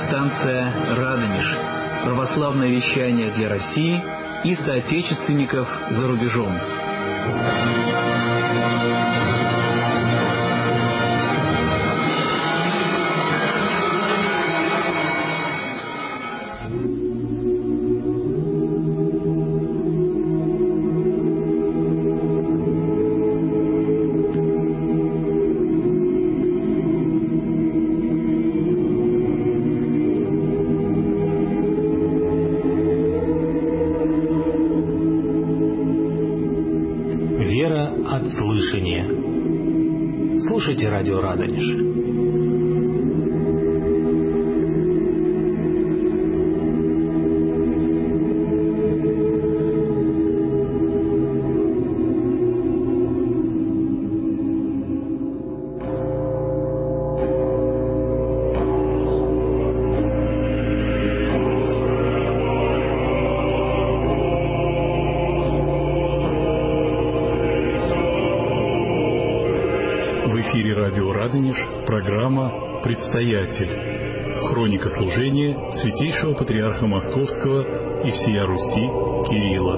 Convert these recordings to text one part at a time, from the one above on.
Радиостанция «Радонеж». Православное вещание для России и соотечественников за рубежом. От слышания. Слушайте радио «Радонеж». Программа «Предстоятель». Хроника служения Святейшего Патриарха Московского и всея Руси Кирилла.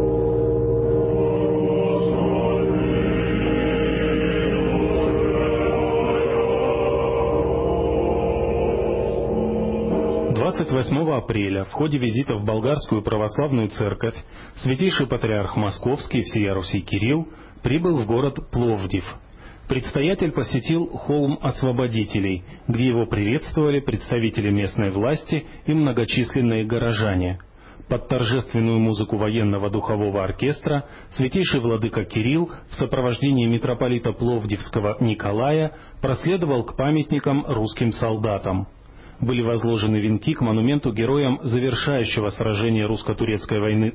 «28 апреля в ходе визита в Болгарскую Православную Церковь Святейший Патриарх Московский и всея Руси Кирилл прибыл в город Пловдив. Предстоятель посетил холм Освободителей, где его приветствовали представители местной власти и многочисленные горожане. Под торжественную музыку военного духового оркестра святейший владыка Кирилл в сопровождении митрополита Пловдивского Николая проследовал к памятникам русским солдатам. Были возложены венки к монументу героям завершающего сражение русско-турецкой войны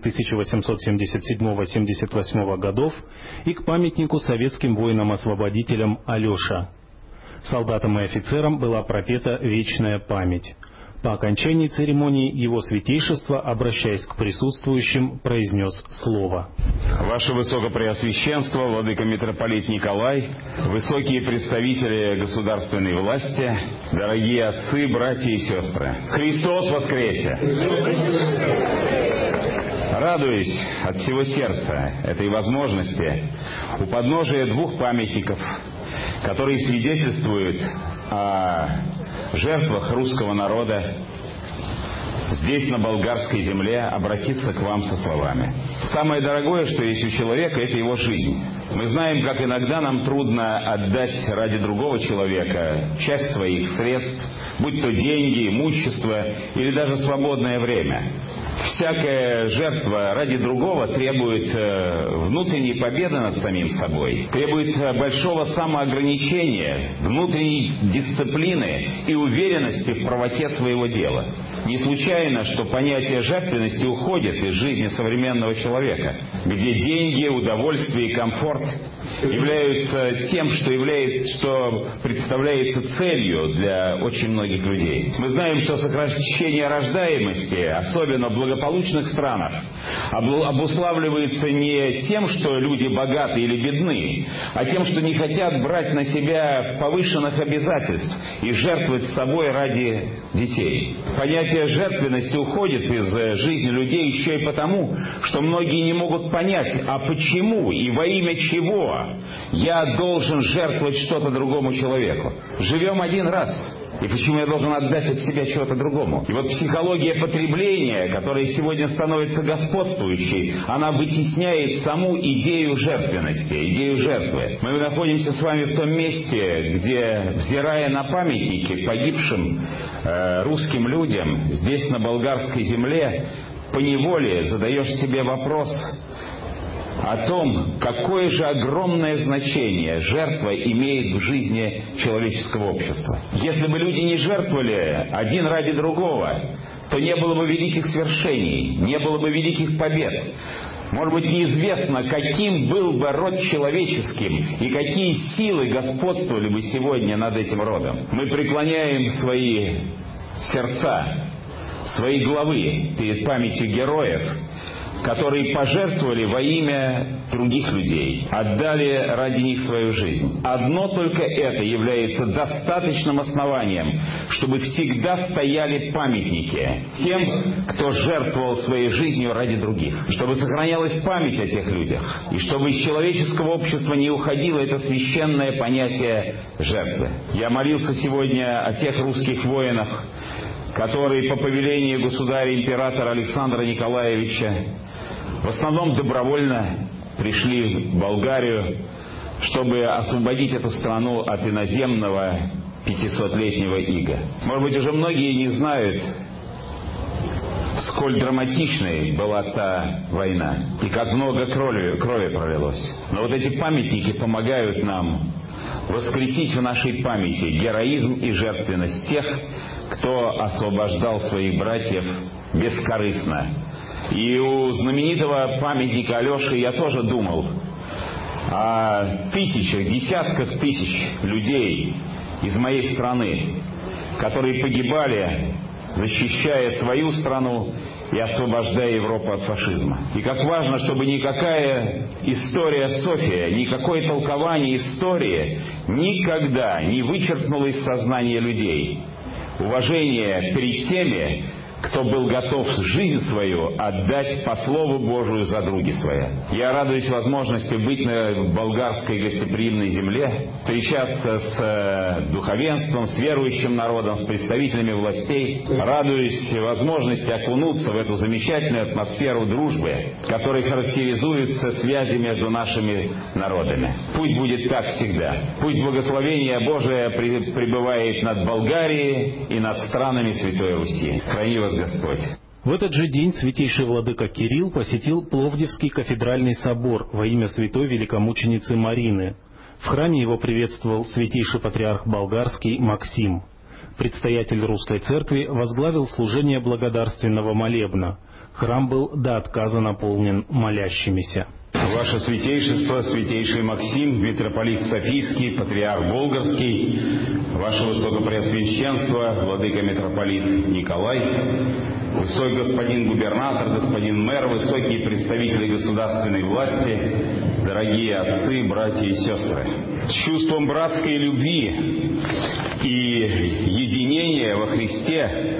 1877-78 годов и к памятнику советским воинам-освободителям Алеша. Солдатам и офицерам была пропета вечная память. По окончании церемонии его святейшество, обращаясь к присутствующим, произнес слово. Ваше Высокопреосвященство, владыка митрополит Николай, высокие представители государственной власти, дорогие отцы, братья и сестры, Христос воскресе! Радуюсь от всего сердца этой возможности у подножия двух памятников, которые свидетельствуют о жертвах русского народа здесь, на болгарской земле, обратиться к вам со словами. Самое дорогое, что есть у человека, это его жизнь. Мы знаем, как иногда нам трудно отдать ради другого человека часть своих средств, будь то деньги, имущество или даже свободное время. Всякая жертва ради другого требует внутренней победы над самим собой, требует большого самоограничения, внутренней дисциплины и уверенности в правоте своего дела. Не случайно, что понятие жертвенности уходит из жизни современного человека, где деньги, удовольствие и комфорт являются тем, что представляется целью для очень многих людей. Мы знаем, что сокращение рождаемости, особенно в благополучных странах, обуславливается не тем, что люди богаты или бедны, а тем, что не хотят брать на себя повышенных обязательств и жертвовать собой ради детей. Понятие жертвенности уходит из жизни людей еще и потому, что многие не могут понять, а почему и во имя чего я должен жертвовать что-то другому человеку. Живем один раз. И почему я должен отдать от себя чего-то другому? И вот психология потребления, которая сегодня становится господствующей, она вытесняет саму идею жертвенности, идею жертвы. Мы находимся с вами в том месте, где, взирая на памятники погибшим русским людям, здесь, на болгарской земле, поневоле задаешь себе вопрос о том, какое же огромное значение жертва имеет в жизни человеческого общества. Если бы люди не жертвовали один ради другого, то не было бы великих свершений, не было бы великих побед. Может быть, неизвестно, каким был бы род человеческим и какие силы господствовали бы сегодня над этим родом. Мы преклоняем свои сердца, свои головы перед памятью героев, которые пожертвовали во имя других людей, отдали ради них свою жизнь. Одно только это является достаточным основанием, чтобы всегда стояли памятники тем, кто жертвовал своей жизнью ради других, чтобы сохранялась память о тех людях, и чтобы из человеческого общества не уходило это священное понятие жертвы. Я молился сегодня о тех русских воинах, которые по повелению государя-императора Александра Николаевича в основном добровольно пришли в Болгарию, чтобы освободить эту страну от иноземного 500-летнего ига. Может быть, уже многие не знают, сколь драматичной была та война и как много крови пролилось. Но вот эти памятники помогают нам воскресить в нашей памяти героизм и жертвенность тех, кто освобождал своих братьев бескорыстно. И у знаменитого памятника Алёши я тоже думал о тысячах, десятках тысяч людей из моей страны, которые погибали, защищая свою страну и освобождая Европу от фашизма. И как важно, чтобы никакая история София, никакое толкование истории никогда не вычеркнуло из сознания людей уважение перед теми, кто был готов жизнь свою отдать по Слову Божию за други свои. Я радуюсь возможности быть на болгарской гостеприимной земле, встречаться с духовенством, с верующим народом, с представителями властей. Радуюсь возможности окунуться в эту замечательную атмосферу дружбы, которая характеризуется связью между нашими народами. Пусть будет так всегда. Пусть благословение Божие пребывает над Болгарией и над странами Святой Руси. Храни вас Господь. В этот же день святейший владыка Кирилл посетил Пловдивский кафедральный собор во имя святой великомученицы Марины. В храме его приветствовал святейший патриарх болгарский Максим. Предстоятель русской церкви возглавил служение благодарственного молебна. Храм был до отказа наполнен молящимися. Ваше Святейшество, Святейший Максим, митрополит Софийский, патриарх Болгарский, Ваше Высокопреосвященство, владыка митрополит Николай, Высокий господин губернатор, господин мэр, высокие представители государственной власти, дорогие отцы, братья и сестры. С чувством братской любви и единения во Христе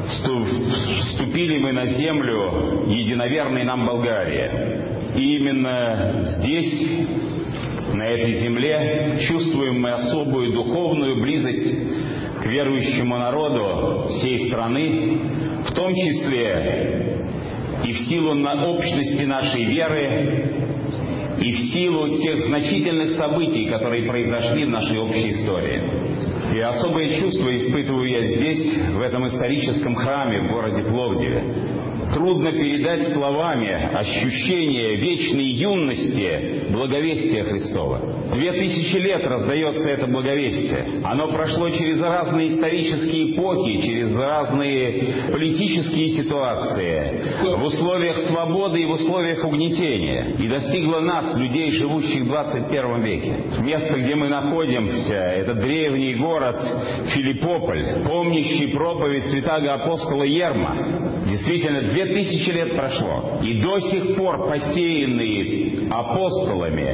вступили мы на землю единоверной нам Болгарии. И именно здесь, на этой земле, чувствуем мы особую духовную близость к верующему народу всей страны, в том числе и в силу общности нашей веры, и в силу тех значительных событий, которые произошли в нашей общей истории. И особое чувство испытываю я здесь, в этом историческом храме в городе Пловдиве. Трудно передать словами ощущение вечной юности благовестия Христова. 2000 лет раздается это благовестие. Оно прошло через разные исторические эпохи, через разные политические ситуации, в условиях свободы и в условиях угнетения. И достигло нас, людей, живущих в 21 веке. Место, где мы находимся, это древний город Филиппополь, помнящий проповедь святаго апостола Ерма. Действительно, 2000 лет прошло, и до сих пор посеянные апостолами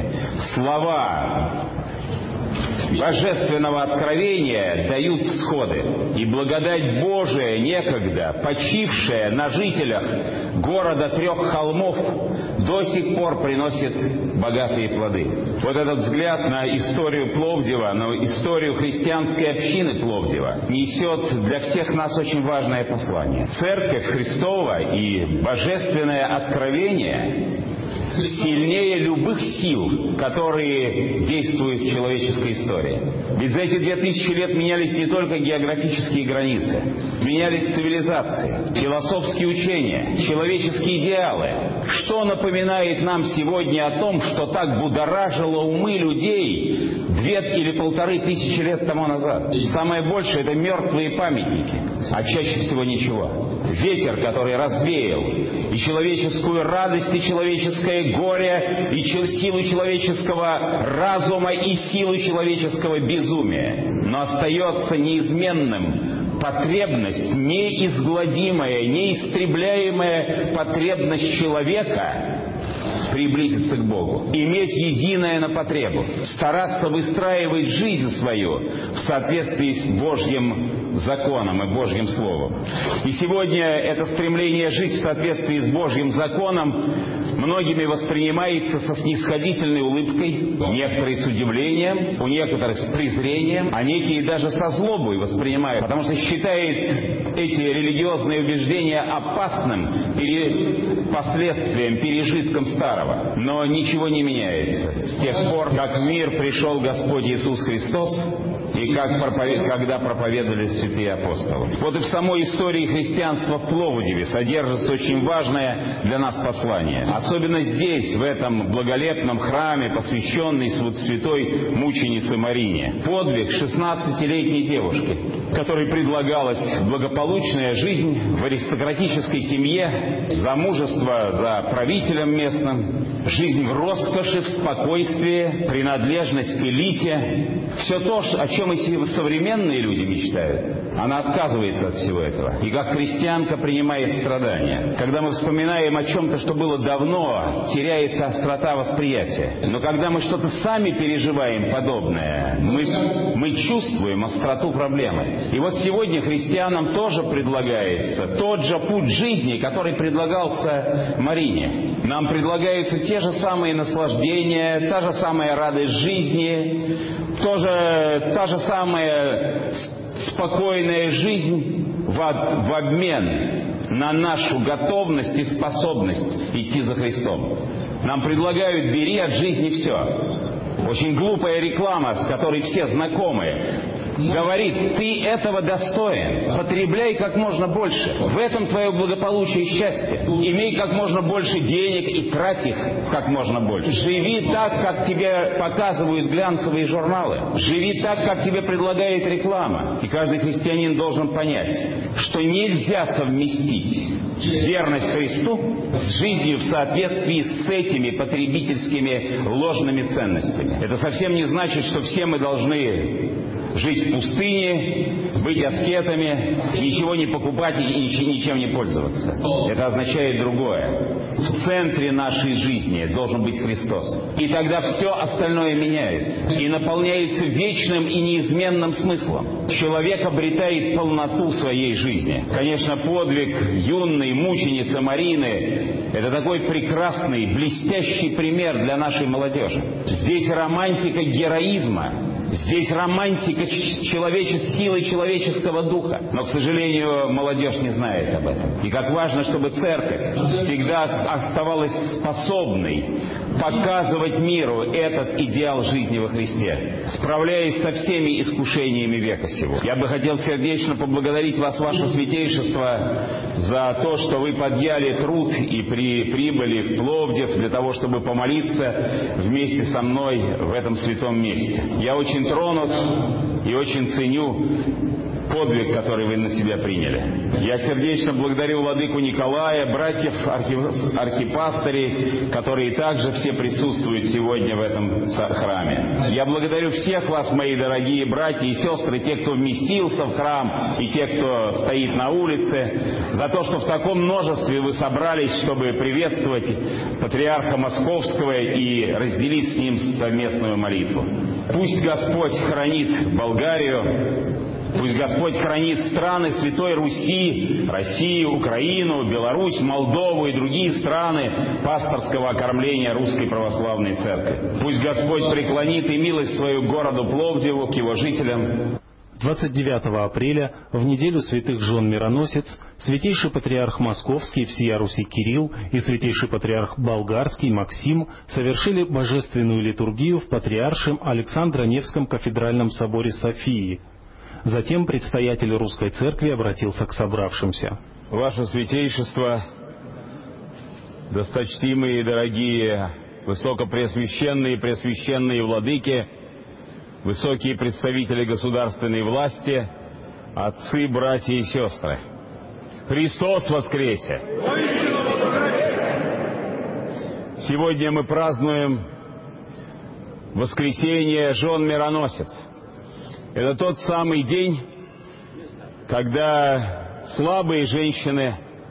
слова божественного откровения дают всходы. И благодать Божия, некогда почившая на жителях города 3 холмов, до сих пор приносит богатые плоды. Вот этот взгляд на историю Пловдива, на историю христианской общины Пловдива несет для всех нас очень важное послание. Церковь Христова и божественное откровение сильнее любых сил, которые действуют в человеческой истории. Ведь за эти 2000 лет менялись не только географические границы, менялись цивилизации, философские учения, человеческие идеалы. Что напоминает нам сегодня о том, что так будоражило умы людей 2 или 1500 лет тому назад? Самое большее — это мертвые памятники, а чаще всего ничего. Ветер, который развеял и человеческую радость, и человеческое горе, и силу человеческого разума, и силу человеческого безумия. Но остается неизменным потребность, неизгладимая, неистребляемая потребность человека приблизиться к Богу, иметь единое на потребу, стараться выстраивать жизнь свою в соответствии с Божьим законом и Божьим Словом. И сегодня это стремление жить в соответствии с Божьим законом многими воспринимается со снисходительной улыбкой, некоторые с удивлением, у некоторых с презрением, а некие даже со злобой воспринимают, потому что считают эти религиозные убеждения опасным последствием, пережитком старого. Но ничего не меняется с тех пор, как в мир пришел Господь Иисус Христос и когда проповедовали святые апостолы. Вот и в самой истории христианства в Пловдиве содержится очень важное для нас послание. Особенно здесь, в этом благолепном храме, посвященный святой мученице Марине. Подвиг 16-летней девушки, которой предлагалась благополучная жизнь в аристократической семье, замужество за правителем местным, жизнь в роскоши, в спокойствии, принадлежность к элите. Все то, о чем и современные люди мечтают. Она отказывается от всего этого. И как христианка принимает страдания. Когда мы вспоминаем о чем-то, что было давно, теряется острота восприятия. Но когда мы что-то сами переживаем подобное, мы чувствуем остроту проблемы. И вот сегодня христианам тоже предлагается тот же путь жизни, который предлагался Марине. Нам предлагаются те же самые наслаждения, та же самая радость жизни, та же самая спокойная жизнь в обмен на нашу готовность и способность идти за Христом. Нам предлагают: бери от жизни все. Очень глупая реклама, с которой все знакомы, говорит: ты этого достоин, потребляй как можно больше, в этом твое благополучие и счастье, имей как можно больше денег и трать их как можно больше, живи так, как тебе показывают глянцевые журналы, живи так, как тебе предлагает реклама. И каждый христианин должен понять, что нельзя совместить верность Христу с жизнью в соответствии с этими потребительскими ложными ценностями. Это совсем не значит, что все мы должны жить в пустыне, быть аскетами, ничего не покупать и ничем не пользоваться. Это означает другое. В центре нашей жизни должен быть Христос. И тогда все остальное меняется и наполняется вечным и неизменным смыслом. Человек обретает полноту своей жизни. Конечно, подвиг юной мученицы Марины — это такой прекрасный, блестящий пример для нашей молодежи. Здесь романтика героизма. Здесь романтика силы человеческого духа. Но, к сожалению, молодежь не знает об этом. И как важно, чтобы церковь всегда оставалась способной показывать миру этот идеал жизни во Христе, справляясь со всеми искушениями века сего. Я бы хотел сердечно поблагодарить вас, ваше святейшество, за то, что вы подъяли труд и прибыли в Пловдив для того, чтобы помолиться вместе со мной в этом святом месте. Я очень тронут и очень ценю подвиг, который вы на себя приняли. Я сердечно благодарю владыку Николая, братьев архипастырей, которые также все присутствуют сегодня в этом храме. Я благодарю всех вас, мои дорогие братья и сестры, те, кто вместился в храм, и те, кто стоит на улице, за то, что в таком множестве вы собрались, чтобы приветствовать патриарха Московского и разделить с ним совместную молитву. Пусть Господь хранит Болгарию, пусть Господь хранит страны Святой Руси, Россию, Украину, Беларусь, Молдову и другие страны пасторского окормления Русской Православной Церкви. Пусть Господь преклонит и милость свою городу Пловдиву, к его жителям. 29 апреля, в неделю святых жен Мироносец, святейший патриарх Московский всея Руси Кирилл и святейший патриарх Болгарский Максим совершили божественную литургию в Патриаршем Александро-Невском кафедральном соборе Софии. Затем предстоятель Русской Церкви обратился к собравшимся. Ваше Святейшество, досточтимые и дорогие высокопреосвященные и пресвященные владыки, высокие представители государственной власти, отцы, братья и сестры. Христос воскресе! Сегодня мы празднуем воскресение жен Мироносец. Это тот самый день, когда слабые женщины,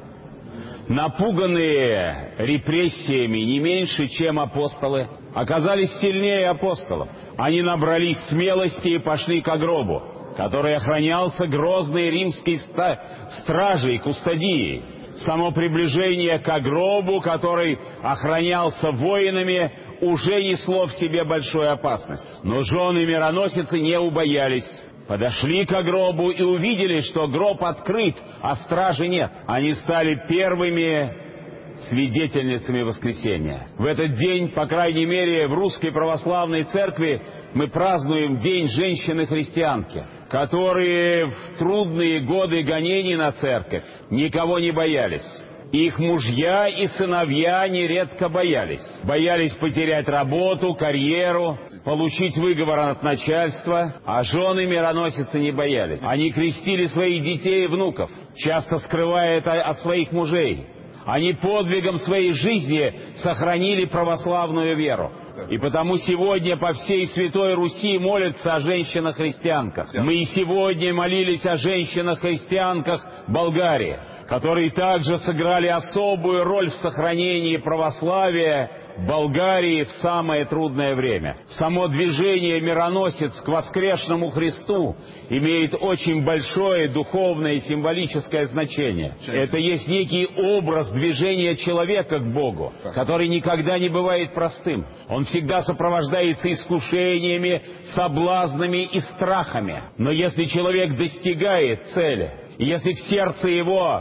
напуганные репрессиями не меньше, чем апостолы, оказались сильнее апостолов. Они набрались смелости и пошли к гробу, который охранялся грозной римской стражей, кустодией. Само приближение к гробу, который охранялся воинами, уже несло в себе большую опасность. Но жены-мироносицы не убоялись. Подошли к гробу и увидели, что гроб открыт, а стражи нет. Они стали первыми свидетельницами воскресения. В этот день, по крайней мере, в Русской Православной Церкви мы празднуем День женщины-христианки, которые в трудные годы гонений на церковь никого не боялись. Их мужья и сыновья нередко боялись. Боялись потерять работу, карьеру, получить выговор от начальства, а жены-мироносицы не боялись. Они крестили своих детей и внуков, часто скрывая это от своих мужей. Они подвигом своей жизни сохранили православную веру. И потому сегодня по всей Святой Руси молятся о женщинах-христианках. Мы и сегодня молились о женщинах-христианках Болгарии, которые также сыграли особую роль в сохранении православия Болгарии в самое трудное время. Само движение мироносец к воскресшему Христу имеет очень большое духовное и символическое значение. Это есть некий образ движения человека к Богу, который никогда не бывает простым. Он всегда сопровождается искушениями, соблазнами и страхами. Но если человек достигает цели, и если в сердце его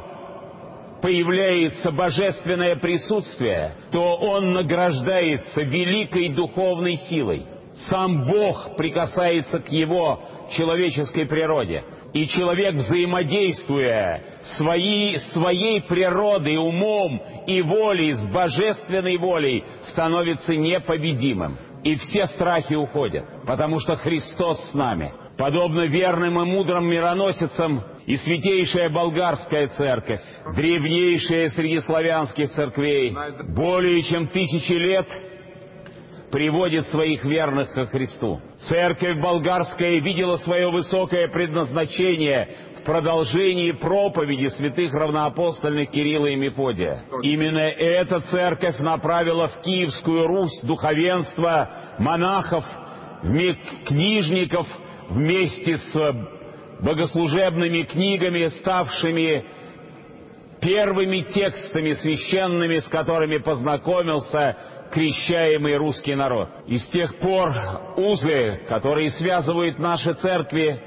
появляется божественное присутствие, то он награждается великой духовной силой. Сам Бог прикасается к его человеческой природе. И человек, взаимодействуя своей природой, умом и волей с божественной волей, становится непобедимым. И все страхи уходят, потому что Христос с нами. Подобно верным и мудрым мироносицам, и святейшая болгарская церковь, древнейшая среди славянских церквей, более чем 1000 лет приводит своих верных ко Христу. Церковь болгарская видела свое высокое предназначение в продолжении проповеди святых равноапостольных Кирилла и Мефодия. Именно эта церковь направила в Киевскую Русь духовенство, монахов, книжников вместе с богослужебными книгами, ставшими первыми текстами священными, с которыми познакомился крещаемый русский народ. И с тех пор узы, которые связывают наши церкви,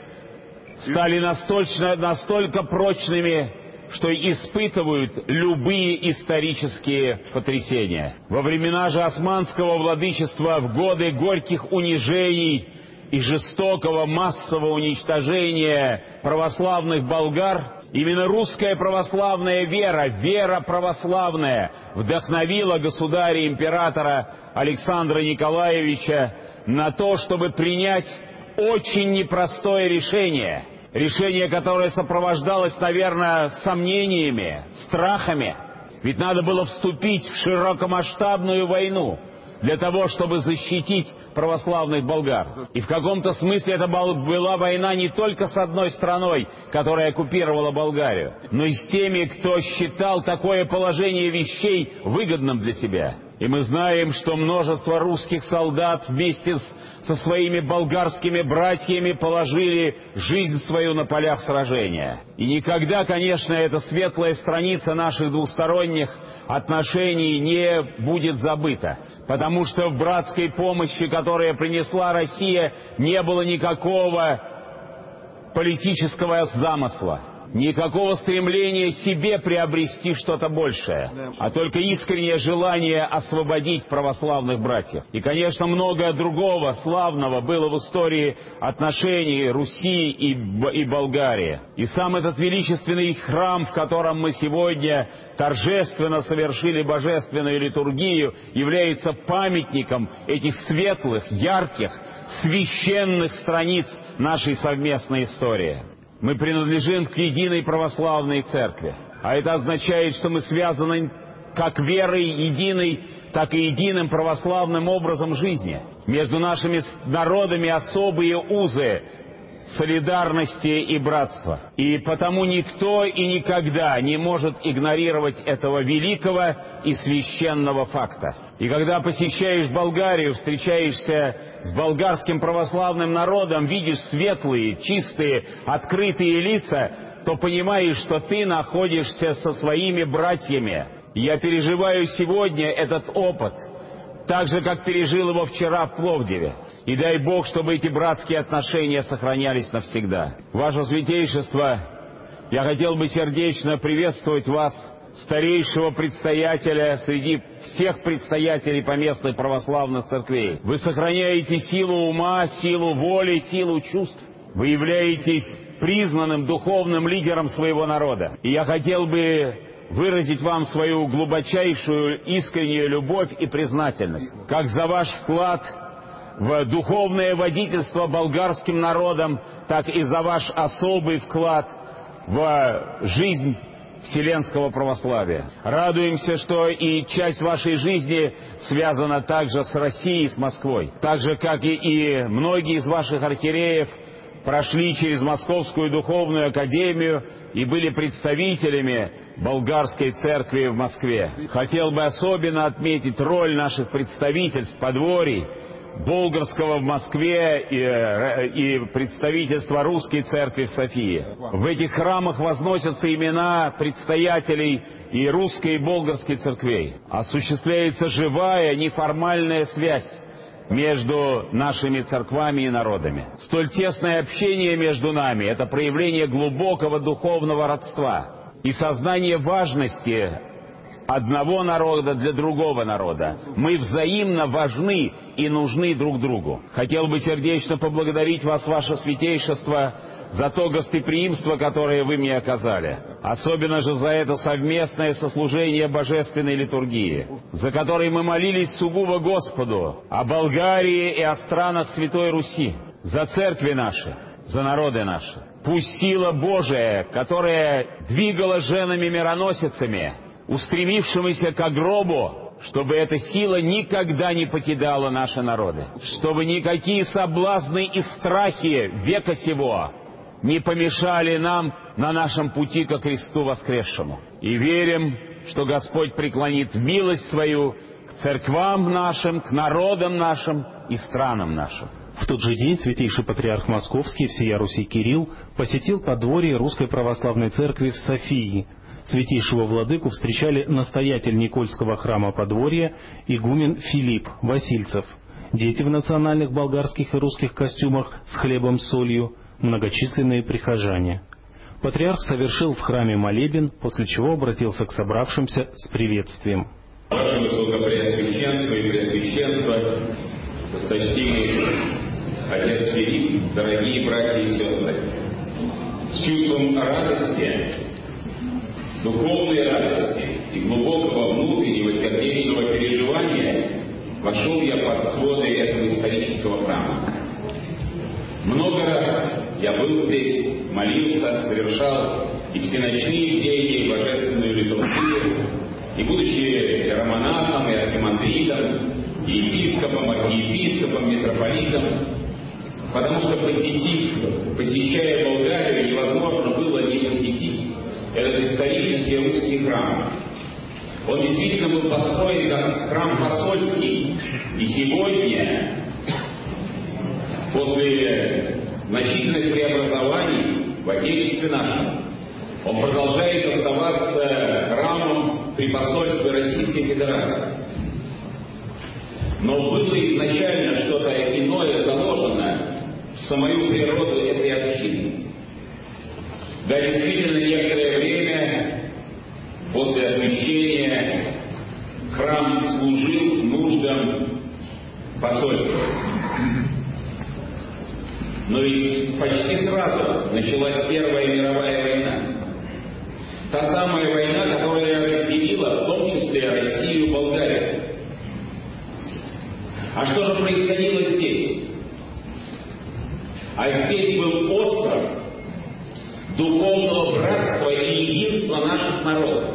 стали настолько прочными, что испытывают любые исторические потрясения. Во времена же османского владычества, в годы горьких унижений и жестокого массового уничтожения православных болгар, именно русская православная вера православная, вдохновила государя-императора Александра Николаевича на то, чтобы принять очень непростое решение. Решение, которое сопровождалось, наверное, сомнениями, страхами. Ведь надо было вступить в широкомасштабную войну для того, чтобы защитить православных болгар. И в каком-то смысле это была война не только с одной страной, которая оккупировала Болгарию, но и с теми, кто считал такое положение вещей выгодным для себя. И мы знаем, что множество русских солдат вместе со своими болгарскими братьями положили жизнь свою на полях сражения. И никогда, конечно, эта светлая страница наших двусторонних отношений не будет забыта, потому что в братской помощи, которую принесла Россия, не было никакого политического замысла, никакого стремления себе приобрести что-то большее, а только искреннее желание освободить православных братьев. И, конечно, многое другого славного было в истории отношений Руси и Болгарии. И сам этот величественный храм, в котором мы сегодня торжественно совершили божественную литургию, является памятником этих светлых, ярких, священных страниц нашей совместной истории. Мы принадлежим к единой православной церкви. А это означает, что мы связаны как верой единой, так и единым православным образом жизни. Между нашими народами особые узы солидарности и братства. И потому никто и никогда не может игнорировать этого великого и священного факта. И когда посещаешь Болгарию, встречаешься с болгарским православным народом, видишь светлые, чистые, открытые лица, то понимаешь, что ты находишься со своими братьями. Я переживаю сегодня этот опыт, так же, как пережил его вчера в Пловдиве. И дай Бог, чтобы эти братские отношения сохранялись навсегда. Ваше Святейшество, я хотел бы сердечно приветствовать вас, старейшего предстоятеля среди всех предстоятелей поместных православных церквей. Вы сохраняете силу ума, силу воли, силу чувств. Вы являетесь признанным духовным лидером своего народа. И я хотел бы выразить вам свою глубочайшую искреннюю любовь и признательность, как за ваш вклад в духовное водительство болгарским народом, так и за ваш особый вклад в жизнь вселенского православия. Радуемся, что и часть вашей жизни связана также с Россией, с Москвой. Так же, как и многие из ваших архиереев прошли через Московскую духовную академию и были представителями болгарской церкви в Москве. Хотел бы особенно отметить роль наших представительств, подворий, болгарского в Москве и представительства русской церкви в Софии. В этих храмах возносятся имена предстоятелей и русской, и болгарской церквей. Осуществляется живая, неформальная связь между нашими церквами и народами. Столь тесное общение между нами – это проявление глубокого духовного родства и сознание важности одного народа для другого народа. Мы взаимно важны и нужны друг другу. Хотел бы сердечно поблагодарить вас, ваше святейшество, за то гостеприимство, которое вы мне оказали. Особенно же за это совместное сослужение божественной литургии, за которой мы молились сугубо Господу о Болгарии и о странах Святой Руси, за церкви наши, за народы наши. Пусть сила Божия, которая двигала женами-мироносицами, устремившимися к гробу, чтобы эта сила никогда не покидала наши народы, чтобы никакие соблазны и страхи века сего не помешали нам на нашем пути ко Христу воскресшему. И верим, что Господь преклонит милость свою к церквам нашим, к народам нашим и странам нашим. В тот же день святейший патриарх Московский и всея Руси Кирилл посетил подворье Русской Православной Церкви в Софии. Святейшего владыку встречали настоятель Никольского храма подворья игумен Филипп Васильцев, дети в национальных болгарских и русских костюмах с хлебом, солью, многочисленные прихожане. Патриарх совершил в храме молебен, после чего обратился к собравшимся с приветствием. Ваше Высокопреосвященство и Преосвященство, досточтимый отец Филипп, дорогие братья и сестры, с чувством радости, духовной радости и глубокого внутреннего сердечного переживания вошел я под своды этого исторического храма. Много раз я был здесь, молился, совершал и всеночные бдения, и божественную литургию, и будучи иеромонахом, и архимандритом, и епископом, митрополитом, потому что посещая Болгарию, невозможно было не посетить этот исторический русский храм. Он действительно был построен как храм посольский. И сегодня, после значительных преобразований в Отечестве нашем, он продолжает оставаться храмом при посольстве Российской Федерации. Но было изначально что-то иное заложено в самую природу этой общины. Да, действительно, некоторое время после освящения храм служил нуждам посольства. Но ведь почти сразу началась Первая мировая война. Та самая война, которая разделила в том числе Россию и Болгарию. А что же происходило здесь? А здесь был остров духовного братства и единства наших народов.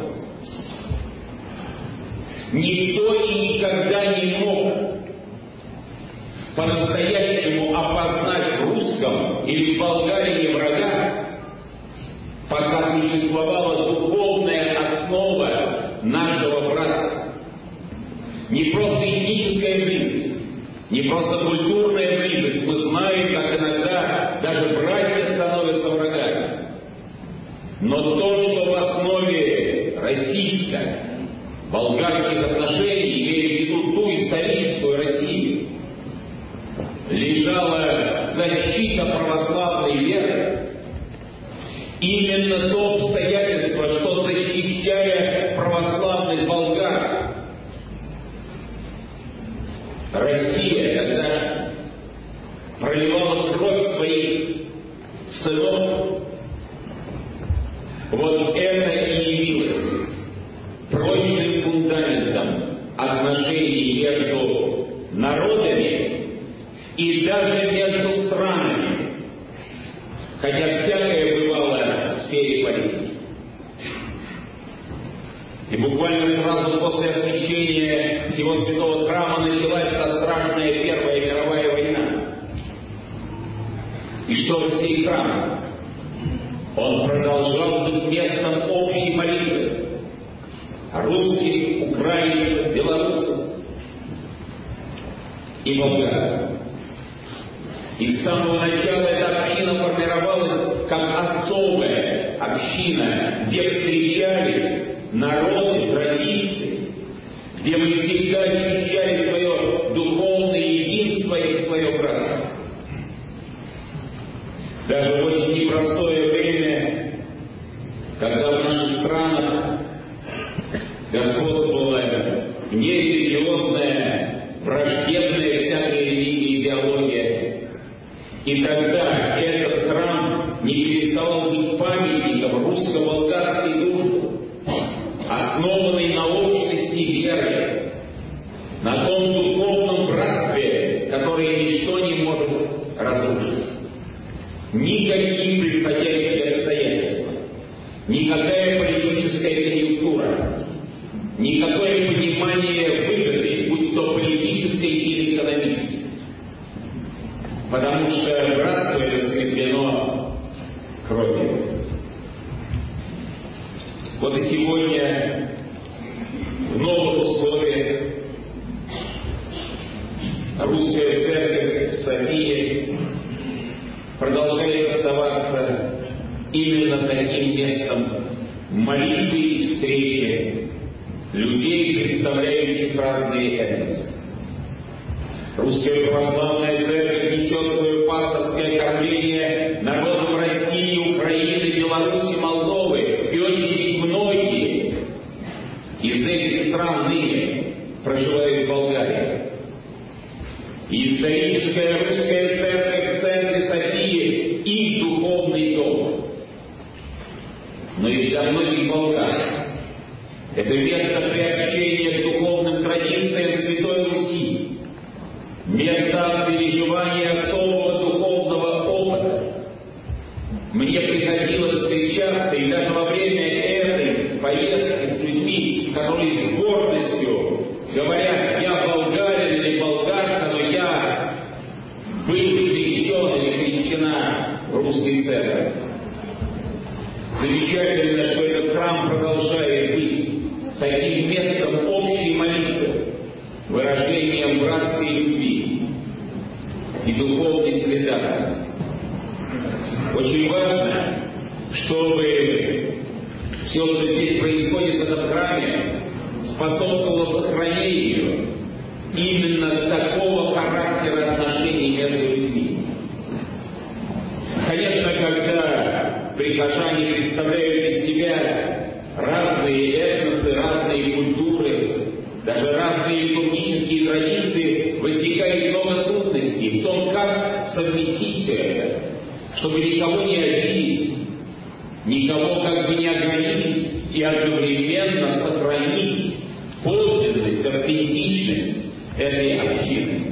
Никто и никогда не мог по-настоящему опознать в русском или в болгарине врага, пока существовала духовная основа нашего братства. Не просто этническая близость, не просто культурная близость. Мы знаем, как иногда даже братья становятся врагами. Но то, что в основе российско-болгарских отношений, имея в виду ту историческую Россию, лежала защита православной веры, именно то обстоятельство, что, защищая православных болгар, Россия тогда проливала кровь своих сынов, вот это и явилось прочным фундаментом отношений между народами и даже между странами, хотя всякое бывало в сфере политики. И буквально сразу после освящения всего святого храма началась та страшная Первая мировая война. И что же сей храм? Он продолжал быть местом общей молитвы русских, украинцев, белорусов и болгар. И с самого начала эта община формировалась как особая община, где встречались народы, традиции, где мы всегда ощущали свое духовное единство и свое братство. Даже в очень непростое время, когда в наших странах господствовала нерелигиозная, враждебная всякой религии идеология, и тогда этот храм не переставал быть памятником русско-болгарской дружбы, основанной на общности веры, на том духовном братстве, которое ничто не может разрушить. Никакие приходящие обстоятельства, никакая политическая конъюнктура, никакое понимание выгоды, будь то политической или экономической. Потому что братство это скреплено кровью. Вот и сегодня в новых условиях русская церковь София продолжает оставаться именно таким местом молитвы и встречи людей, представляющих разные этносы. Русская православная церковь несет свое пасторское кормление народам России, Украины, Беларуси, Молдовы, и очень многие из этих стран ныне проживают в Болгарии. И историческая русская церковь в центре Софии — их духовный дом. Но и для многих болгар это место приобщения к духовным традициям Святой Руси, место переживания особого духовного опыта. Мне приходилось встречаться и даже во время этой поездки с людьми, которые с гордостью говорят: я болгарин или болгарка, но я был крещен или крещена в русской церкви. Замечательно, что этот храм продолжает быть таким местом общей молитвы, выражением братской любви и духовной солидарности. Очень важно, чтобы все, что здесь происходит в этом храме, способствовало сохранению именно такого характера отношений между людьми. Конечно, когда прихожане представляют из себя разные этносы, разные культуры, даже разные литургические традиции, возникает много трудностей в том, как совместить все это, чтобы никого не обидеть, никого как бы не ограничить и одновременно сохранить подлинность, автентичность этой общины.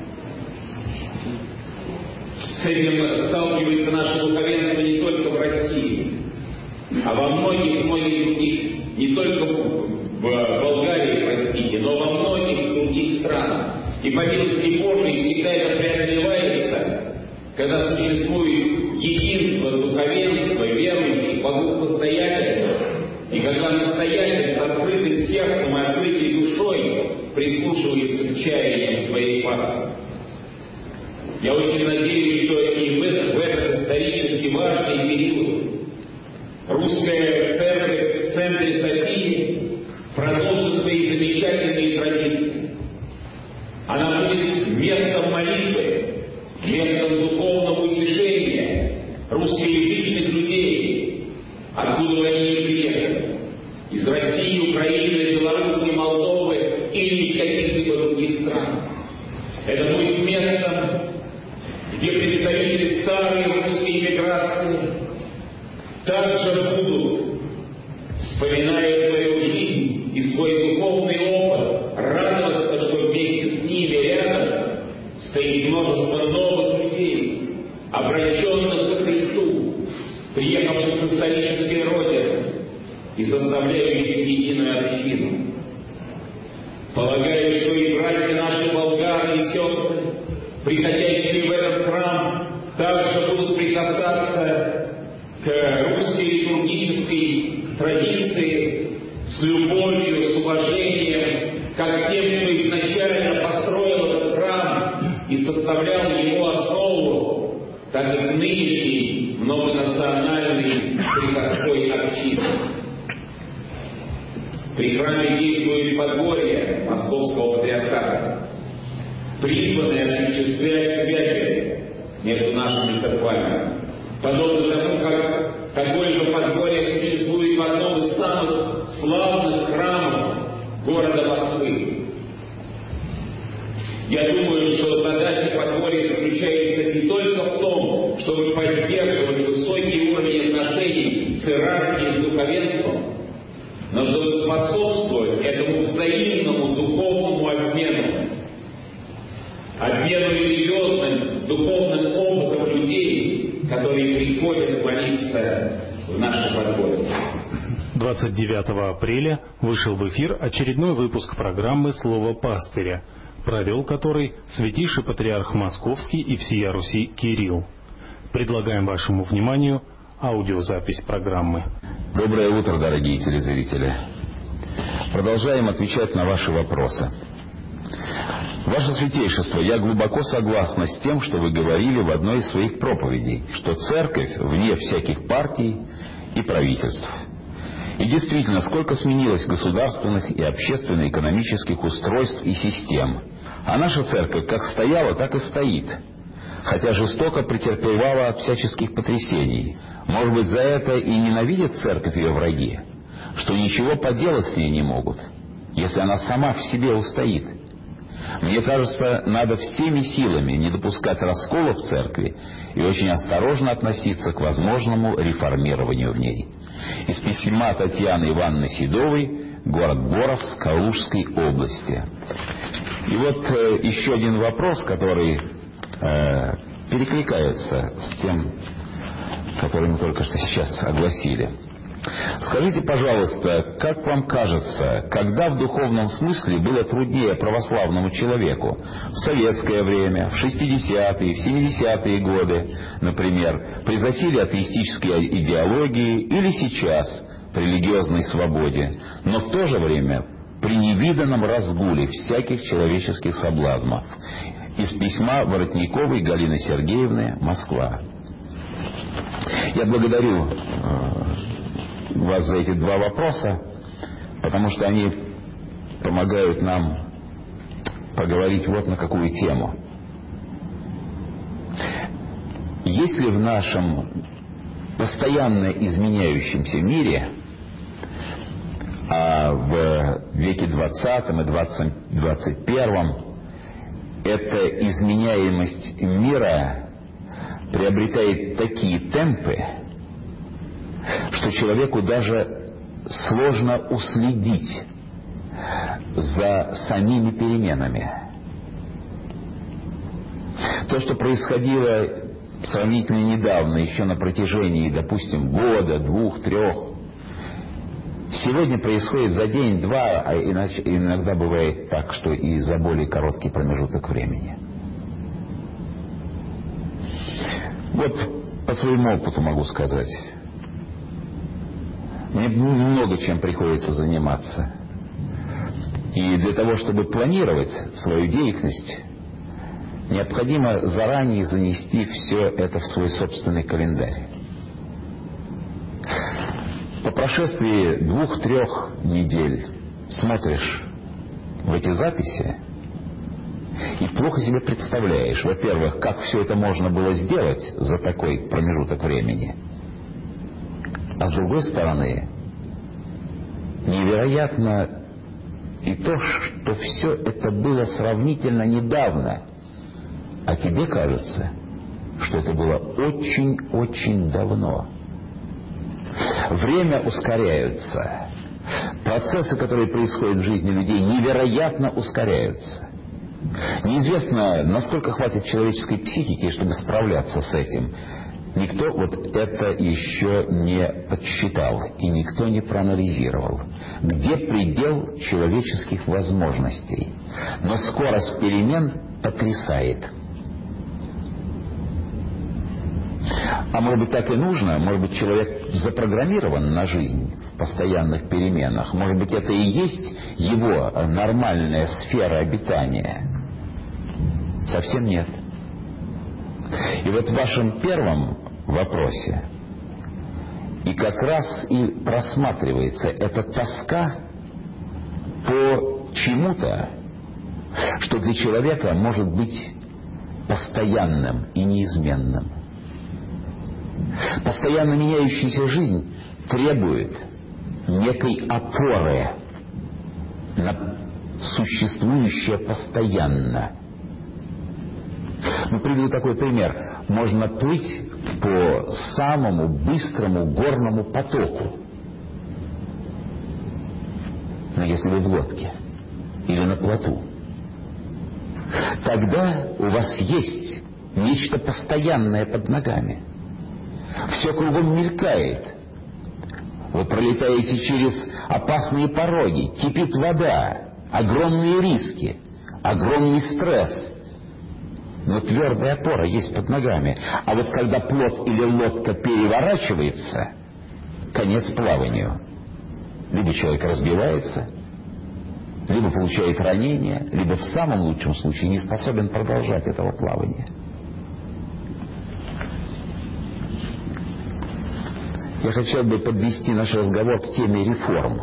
С этим сталкивается наше духовенство не только в России, а во многих других, не только в Болгарии, простите, но во многих других странах. И по милости Божией всегда это преодолевается, когда существует единство духовенства, верующих, богостоятельных, и когда настоятель с открытым сердцем и открытой душой прислушивается к чаяниям своей паствы. Я очень надеюсь, что и в этот исторически важный период русская церковь в центре Софии продолжит свои замечательные традиции. Она будет местом молитвы, местом духовного утешения русскоязычных людей, откуда они не приехали, из России, Украины, Беларуси, Молдовы или из каких-либо других стран. Это будет местом, где представители старой русской эмиграции также будут, вспоминая свою жизнь и свой духовный опыт, радоваться, что вместе с ними рядом стоит множество новых людей, обращенных ко Христу, приехавших с исторической родины и составляющих единую общину. Полагаю, что и братья наши болгары и сестры, приходящие в этот храм, также будут прикасаться к русской литургической традиции с любовью, с уважением, как тем, кто изначально построил этот храм и составлял его основу, так и к нынешней многонациональной приходской общине. При храме действует подворье Московского патриархата, призванные осуществлять связи между нашими церквами, подобно тому, как такое же подворье существует в одном из самых славных храмов города Москвы. Я думаю, что задача подворья заключается не только в том, чтобы поддерживать высокий уровень отношений с иерархией, с духовенством, но чтобы способствовать этому взаимному духовному обмену религиозным, духовным опытом людей, которые приходят молиться в наше подворье. 29 апреля вышел в эфир очередной выпуск программы «Слово пастыря», провел который святейший патриарх Московский и всея Руси Кирилл. Предлагаем вашему вниманию аудиозапись программы. Доброе утро, дорогие телезрители. Продолжаем отвечать на ваши вопросы. Ваше Святейшество, я глубоко согласна с тем, что вы говорили в одной из своих проповедей, что церковь вне всяких партий и правительств. И действительно, сколько сменилось государственных и общественно-экономических устройств и систем. А наша церковь как стояла, так и стоит, хотя жестоко претерпевала от всяческих потрясений. Может быть, за это и ненавидят церковь ее враги, что ничего поделать с ней не могут, если она сама в себе устоит. Мне кажется, надо всеми силами не допускать раскола в церкви и очень осторожно относиться к возможному реформированию в ней. Из письма Татьяны Ивановны Седовой, город Боровск, Калужской области. И вот еще один вопрос, который перекликается с тем, который мы только что сейчас огласили. Скажите, пожалуйста, как вам кажется, когда в духовном смысле было труднее православному человеку? В советское время, в 60-е, в 70-е годы, например, при засилии атеистической идеологии, или сейчас при религиозной свободе, но в то же время при невиданном разгуле всяких человеческих соблазнов. Из письма Воротниковой Галины Сергеевны, Москва. Я благодарю вас за эти два вопроса, потому что они помогают нам поговорить вот на какую тему. Если в нашем постоянно изменяющемся мире, а в веке 20 и 21 эта изменяемость мира приобретает такие темпы, что человеку даже сложно уследить за самими переменами. То, что происходило сравнительно недавно, еще на протяжении, допустим, года, 2-3, сегодня происходит за день-два, а иначе иногда бывает так, что и за более короткий промежуток времени. Вот по своему опыту могу сказать. Мне много чем приходится заниматься. И для того, чтобы планировать свою деятельность, необходимо заранее занести все это в свой собственный календарь. По прошествии 2-3 недель смотришь в эти записи и плохо себе представляешь, во-первых, как все это можно было сделать за такой промежуток времени, а с другой стороны, невероятно и то, что все это было сравнительно недавно, а тебе кажется, что это было очень-очень давно. Время ускоряется. Процессы, которые происходят в жизни людей, невероятно ускоряются. Неизвестно, насколько хватит человеческой психики, чтобы справляться с этим. Никто вот это еще не подсчитал, и никто не проанализировал. Где предел человеческих возможностей? Но скорость перемен потрясает. А может быть, так и нужно? Может быть, человек запрограммирован на жизнь в постоянных переменах? Может быть, это и есть его нормальная сфера обитания? Совсем нет. И вот в вашем первом вопросе и как раз и просматривается эта тоска по чему-то, что для человека может быть постоянным и неизменным. Постоянно меняющаяся жизнь требует некой опоры на существующее постоянно. Приведу такой пример. Можно плыть по самому быстрому горному потоку. Но если вы в лодке или на плоту, тогда у вас есть нечто постоянное под ногами. Все кругом мелькает. Вы пролетаете через опасные пороги, кипит вода, огромные риски, огромный стресс. Но твердая опора есть под ногами. А вот когда плот или лодка переворачивается, конец плаванию. Либо человек разбивается, либо получает ранение, либо в самом лучшем случае не способен продолжать этого плавания. Я хотел бы подвести наш разговор к теме реформ.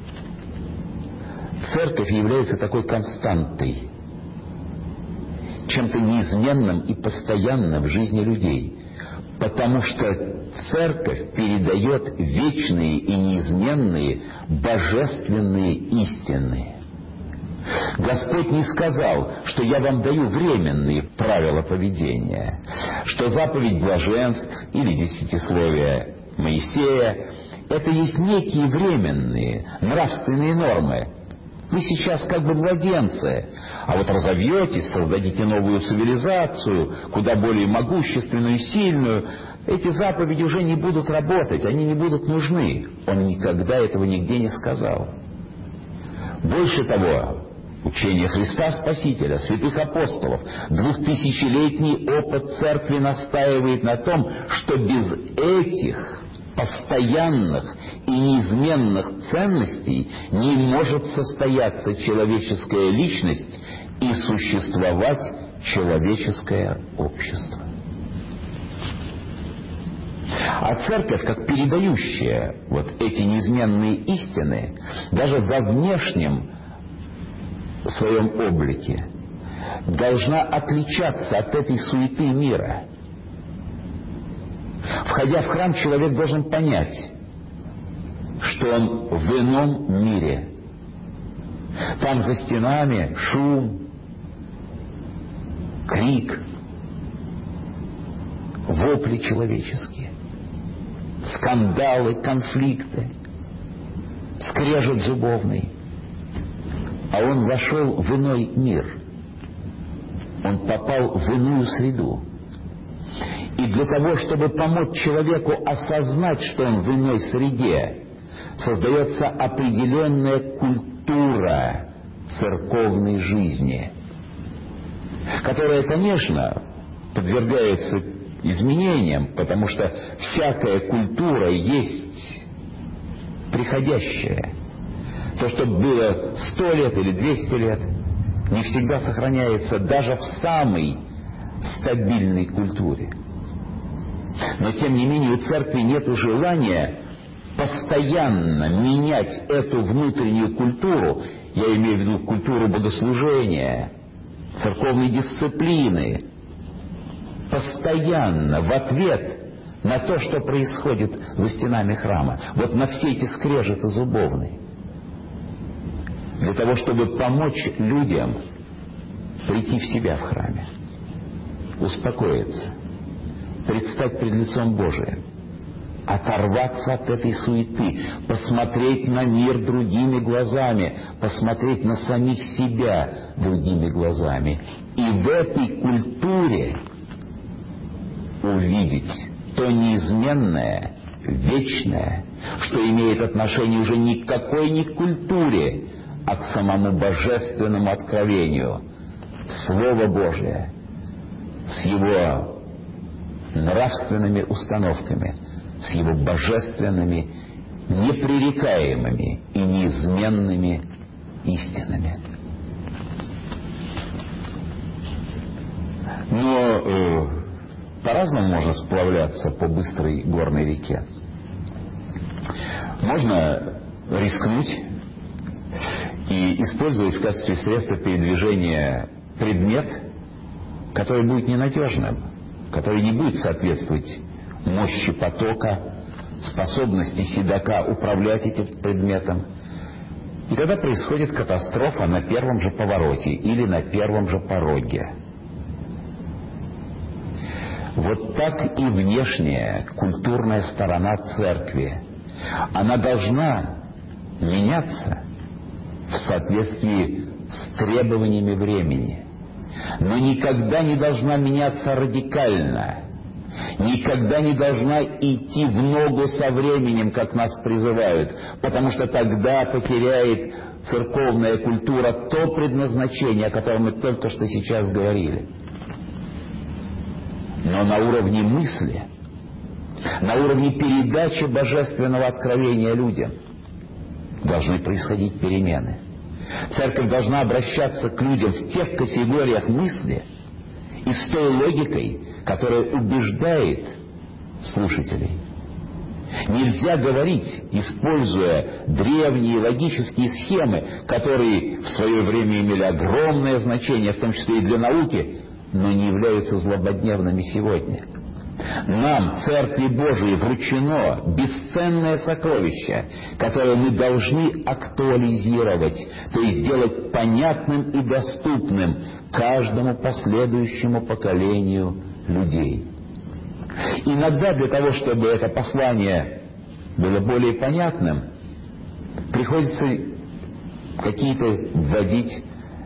Церковь является такой константой, чем-то неизменным и постоянным в жизни людей, потому что церковь передает вечные и неизменные божественные истины. Господь не сказал, что я вам даю временные правила поведения, что заповедь блаженств или десятисловие Моисея — это есть некие временные нравственные нормы. Вы сейчас как бы младенцы, а вот разовьетесь, создадите новую цивилизацию, куда более могущественную, сильную, эти заповеди уже не будут работать, они не будут нужны. Он никогда этого нигде не сказал. Больше того, учение Христа Спасителя, святых апостолов, 2000-летний опыт церкви настаивает на том, что без этих постоянных и неизменных ценностей не может состояться человеческая личность и существовать человеческое общество. А церковь, как передающая вот эти неизменные истины, даже во внешнем своем облике, должна отличаться от этой суеты мира. Входя в храм, человек должен понять, что он в ином мире. Там за стенами шум, крик, вопли человеческие, скандалы, конфликты, скрежет зубовный. А он вошел в иной мир. Он попал в иную среду. И для того, чтобы помочь человеку осознать, что он в иной среде, создается определенная культура церковной жизни, которая, конечно, подвергается изменениям, потому что всякая культура есть приходящая. То, что было 100 лет или 200 лет, не всегда сохраняется даже в самой стабильной культуре. Но, тем не менее, у церкви нет желания постоянно менять эту внутреннюю культуру, я имею в виду культуру богослужения, церковной дисциплины, постоянно в ответ на то, что происходит за стенами храма, вот на все эти скрежеты зубовные, для того, чтобы помочь людям прийти в себя в храме, успокоиться, предстать пред лицом Божиим, оторваться от этой суеты, посмотреть на мир другими глазами, посмотреть на самих себя другими глазами. И в этой культуре увидеть то неизменное, вечное, что имеет отношение уже ни к какой ни к культуре, а к самому божественному откровению, Слово Божие, с его нравственными установками, с его божественными, непререкаемыми и неизменными истинами. Но по-разному можно сплавляться по быстрой горной реке. Можно рискнуть и использовать в качестве средства передвижения предмет, который будет ненадежным, который не будет соответствовать мощи потока, способности седока управлять этим предметом. И тогда происходит катастрофа на первом же повороте или на первом же пороге. Вот так и внешняя культурная сторона церкви. Она должна меняться в соответствии с требованиями времени, но никогда не должна меняться радикально, никогда не должна идти в ногу со временем, как нас призывают, потому что тогда потеряет церковная культура то предназначение, о котором мы только что сейчас говорили. Но на уровне мысли, на уровне передачи божественного откровения людям должны происходить перемены. Церковь должна обращаться к людям в тех категориях мысли и с той логикой, которая убеждает слушателей. Нельзя говорить, используя древние логические схемы, которые в свое время имели огромное значение, в том числе и для науки, но не являются злободневными сегодня. Нам, Церкви Божией, вручено бесценное сокровище, которое мы должны актуализировать, то есть сделать понятным и доступным каждому последующему поколению людей. Иногда для того, чтобы это послание было более понятным, приходится какие-то вводить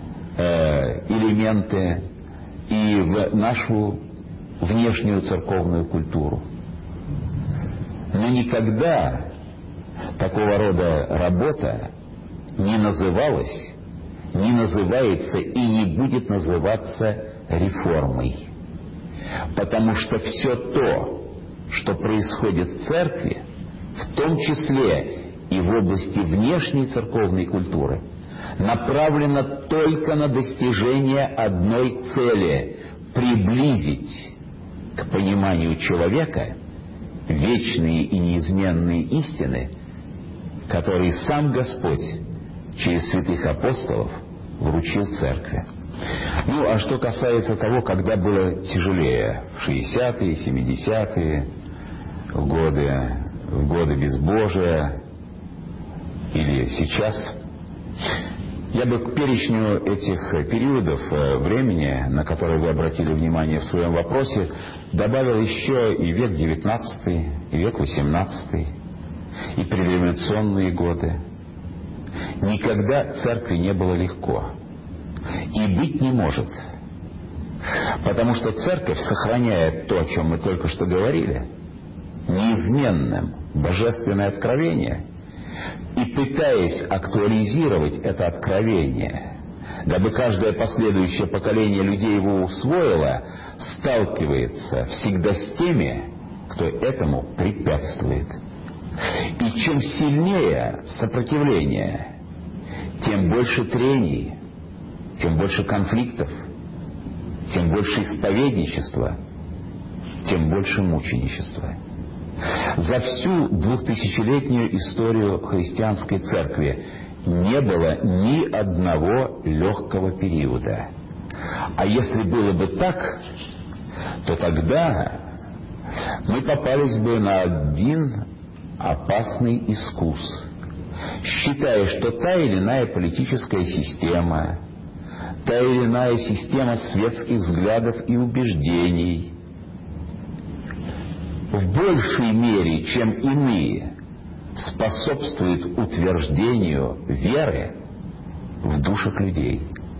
элементы и в нашу внешнюю церковную культуру. Но никогда такого рода работа не называлась, не называется и не будет называться реформой. Потому что все то, что происходит в церкви, в том числе и в области внешней церковной культуры, направлено только на достижение одной цели – приблизить к пониманию человека вечные и неизменные истины, которые сам Господь через святых апостолов вручил церкви. Ну, а что касается того, когда было тяжелее, в 60-е, 70-е годы, в годы безбожия или сейчас, я бы к перечню этих периодов времени, на которые вы обратили внимание в своем вопросе, добавил еще и век XIX, и век XVIII, и предреволюционные годы. Никогда церкви не было легко. И быть не может. Потому что церковь сохраняет то, о чем мы только что говорили, неизменным божественное откровение, и пытаясь актуализировать это откровение, дабы каждое последующее поколение людей его усвоило, сталкивается всегда с теми, кто этому препятствует. И чем сильнее сопротивление, тем больше трений, тем больше конфликтов, тем больше исповедничества, тем больше мученичества. За всю 2000-летнюю историю христианской церкви не было ни одного легкого периода. А если было бы так, то тогда мы попались бы на один опасный искус, считая, что та или иная политическая система, та или иная система светских взглядов и убеждений в большей мере, чем иные, способствует утверждению веры в душах людей.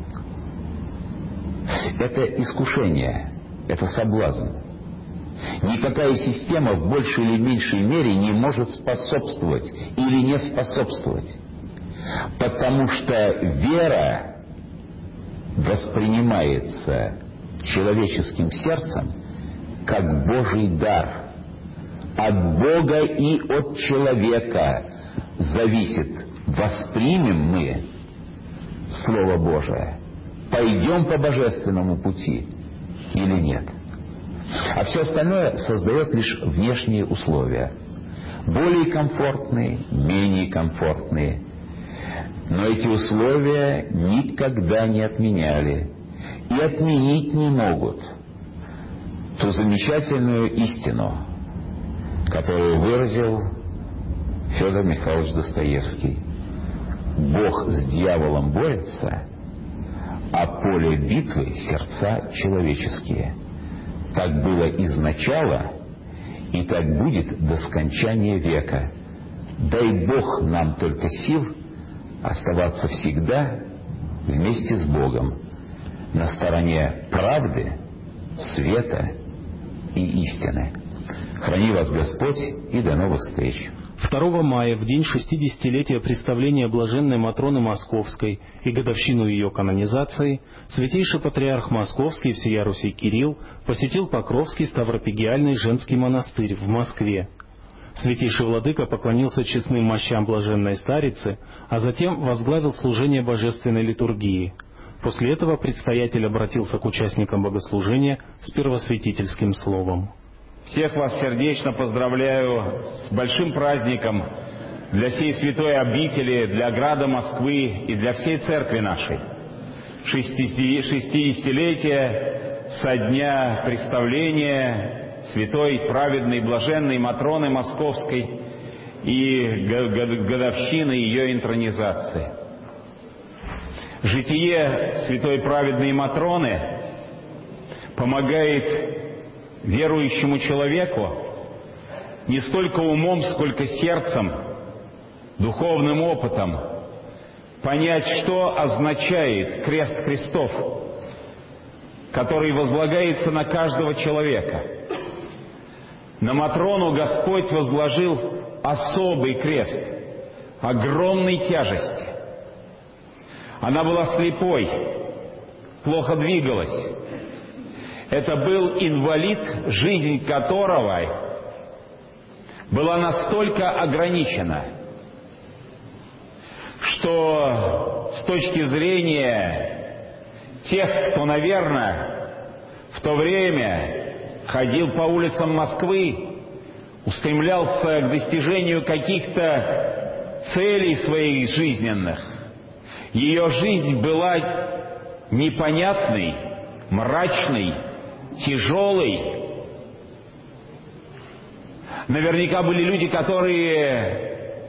Это искушение, это соблазн. Никакая система в большей или меньшей мере не может способствовать или не способствовать, потому что вера воспринимается человеческим сердцем как Божий дар. От Бога и от человека зависит, воспримем мы Слово Божие, пойдем по божественному пути или нет. А все остальное создает лишь внешние условия. Более комфортные, менее комфортные. Но эти условия никогда не отменяли и отменить не могут ту замечательную истину, которую выразил Федор Михайлович Достоевский. Бог с дьяволом борется, а поле битвы — сердца человеческие. Так было изначало, и так будет до скончания века. Дай Бог нам только сил оставаться всегда вместе с Богом, на стороне правды, света и истины. Храни вас Господь, и до новых встреч. 2 мая, в день 60-летия представления блаженной Матроны Московской и годовщину ее канонизации, святейший патриарх Московский и всея Руси Кирилл посетил Покровский Ставропигиальный женский монастырь в Москве. Святейший владыка поклонился честным мощам блаженной старицы, а затем возглавил служение божественной литургии. После этого предстоятель обратился к участникам богослужения с первосвятительским словом. Всех вас сердечно поздравляю с большим праздником для всей святой обители, для града Москвы и для всей церкви нашей. 60-летие со дня представления святой, праведной, блаженной Матроны Московской и годовщины ее интронизации. Житие святой праведной Матроны помогает верующему человеку не столько умом, сколько сердцем, духовным опытом понять, что означает крест Христов, который возлагается на каждого человека. На Матрону Господь возложил особый крест, огромной тяжести. Она была слепой, плохо двигалась. Это был инвалид, жизнь которого была настолько ограничена, что с точки зрения тех, кто, наверное, в то время ходил по улицам Москвы, устремлялся к достижению каких-то целей своих жизненных, ее жизнь была непонятной, мрачной, тяжелый. Наверняка были люди, которые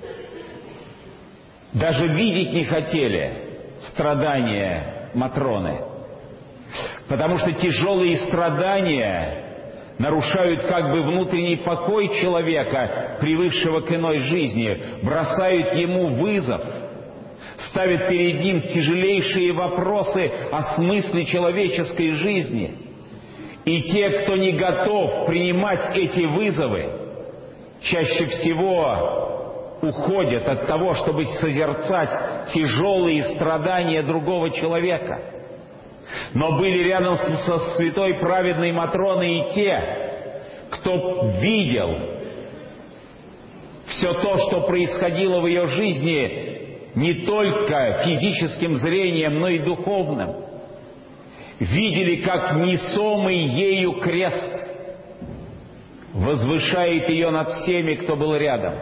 даже видеть не хотели страдания Матроны, потому что тяжелые страдания нарушают как бы внутренний покой человека, привыкшего к иной жизни, бросают ему вызов, ставят перед ним тяжелейшие вопросы о смысле человеческой жизни. И те, кто не готов принимать эти вызовы, чаще всего уходят от того, чтобы созерцать тяжелые страдания другого человека. Но были рядом со святой праведной Матроной и те, кто видел все то, что происходило в ее жизни, не только физическим зрением, но и духовным. Видели, как несомый ею крест возвышает ее над всеми, кто был рядом.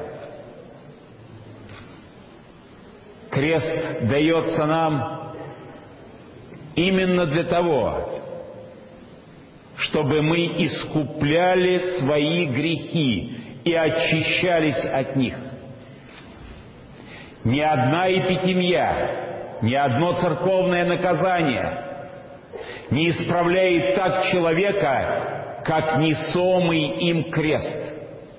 Крест дается нам именно для того, чтобы мы искупляли свои грехи и очищались от них. Ни одна эпитемия, ни одно церковное наказание не исправляет так человека, как несомый им крест.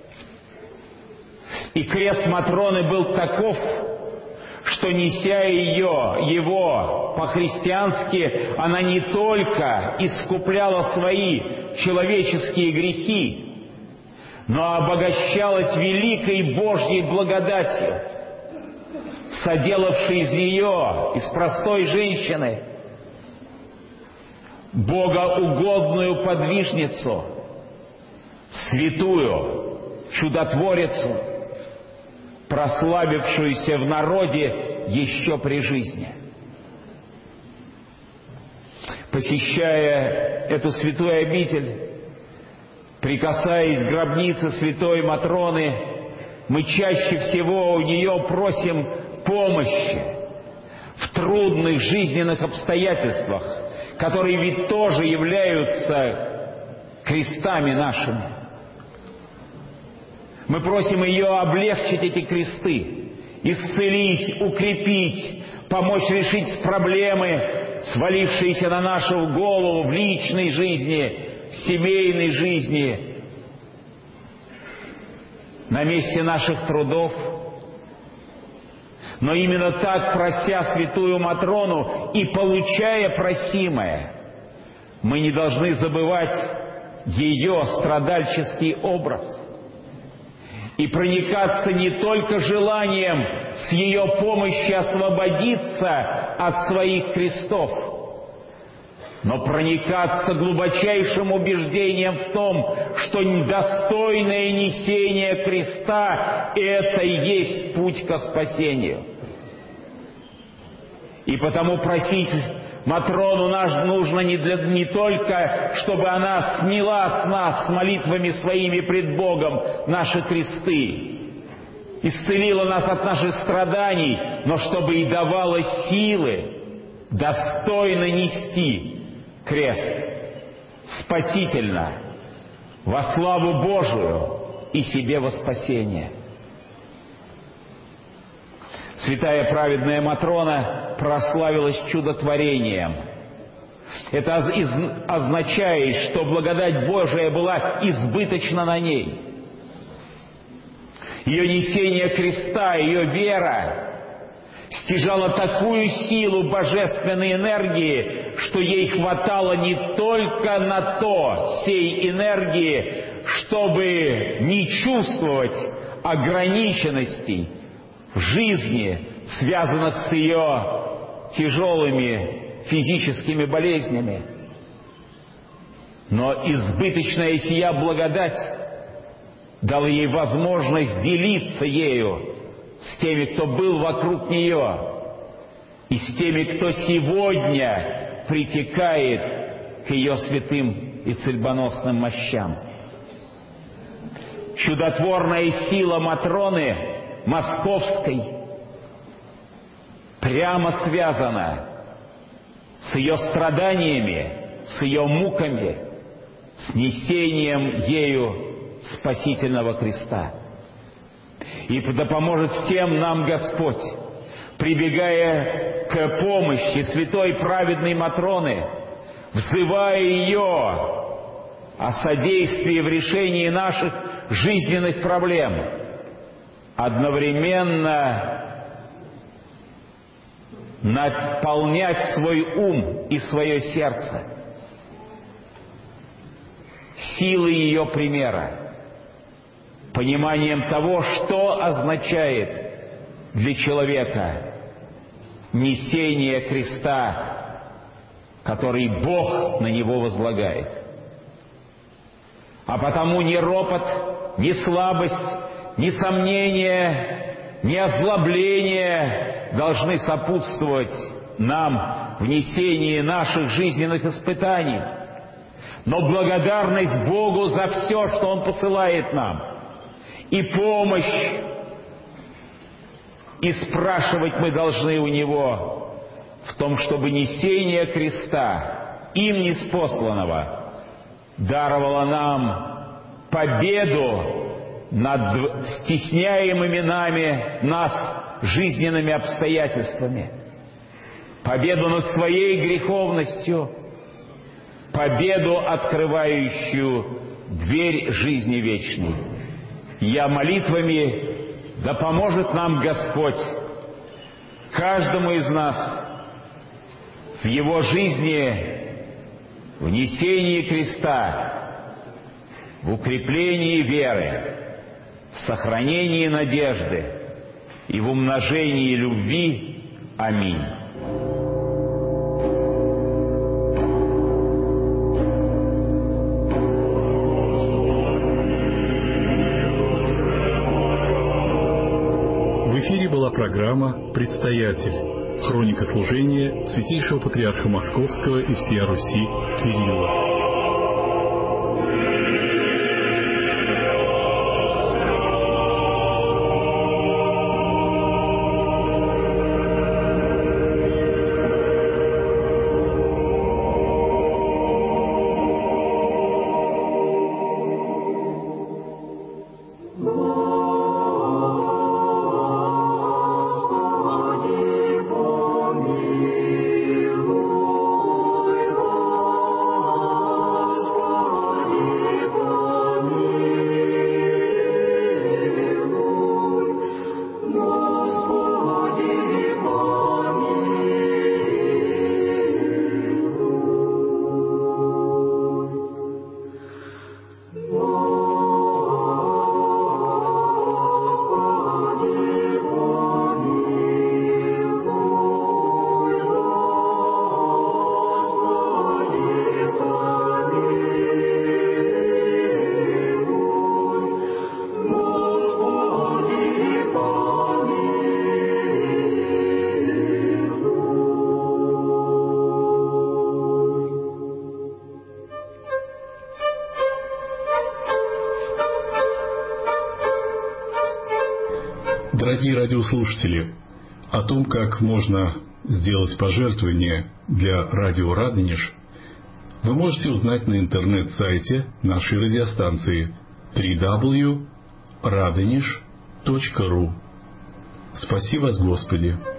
И крест Матроны был таков, что, неся его по-христиански, она не только искупляла свои человеческие грехи, но обогащалась великой Божьей благодатью, соделавшей из нее, из простой женщины, богоугодную подвижницу, святую чудотворицу, прославившуюся в народе еще при жизни. Посещая эту святую обитель, прикасаясь к гробнице святой Матроны, мы чаще всего у нее просим помощи в трудных жизненных обстоятельствах, которые ведь тоже являются крестами нашими. Мы просим ее облегчить эти кресты, исцелить, укрепить, помочь решить проблемы, свалившиеся на нашу голову в личной жизни, в семейной жизни, на месте наших трудов. Но именно так, прося святую Матрону и получая просимое, мы не должны забывать ее страдальческий образ и проникаться не только желанием с ее помощью освободиться от своих крестов, но проникаться глубочайшим убеждением в том, что достойное несение креста – это и есть путь ко спасению. И потому просить Матрону нужно не только, чтобы она сняла с нас с молитвами своими пред Богом наши кресты, исцелила нас от наших страданий, но чтобы и давала силы достойно нести крест, спасительно, во славу Божию и себе во спасение. Святая праведная Матрона прославилась чудотворением. Это означает, что благодать Божия была избыточна на ней. Ее несение креста, ее вера стяжала такую силу божественной энергии, что ей хватало не только на то сей энергии, чтобы не чувствовать ограниченностей в жизни, связанных с ее тяжелыми физическими болезнями. Но избыточная сия благодать дала ей возможность делиться ею с теми, кто был вокруг нее, и с теми, кто сегодня притекает к ее святым и цельбоносным мощам. Чудотворная сила Матроны Московской прямо связана с ее страданиями, с ее муками, с несением ею спасительного креста. И да поможет всем нам Господь, прибегая к помощи святой праведной Матроны, взывая ее о содействии в решении наших жизненных проблем, одновременно наполнять свой ум и свое сердце силой ее примера, пониманием того, что означает для человека несение креста, который Бог на него возлагает. А потому ни ропот, ни слабость, ни сомнение, ни озлобление должны сопутствовать нам в несении наших жизненных испытаний. Но благодарность Богу за все, что Он посылает нам, и помощь, и спрашивать мы должны у Него в том, чтобы несение креста, им ниспосланного, даровало нам победу над стесняемыми нас жизненными обстоятельствами, победу над своей греховностью, победу, открывающую дверь жизни вечной. Я молитвами, да поможет нам Господь, каждому из нас в его жизни, в несении креста, в укреплении веры, в сохранении надежды и в умножении любви. Аминь. В эфире была программа «Предстоятель». Хроника служения Святейшего Патриарха Московского и всея Руси Кирилла. Дорогие радиослушатели, о том, как можно сделать пожертвование для радио «Радонеж», вы можете узнать на интернет-сайте нашей радиостанции www.radonеж.ru. Спаси вас, Господи!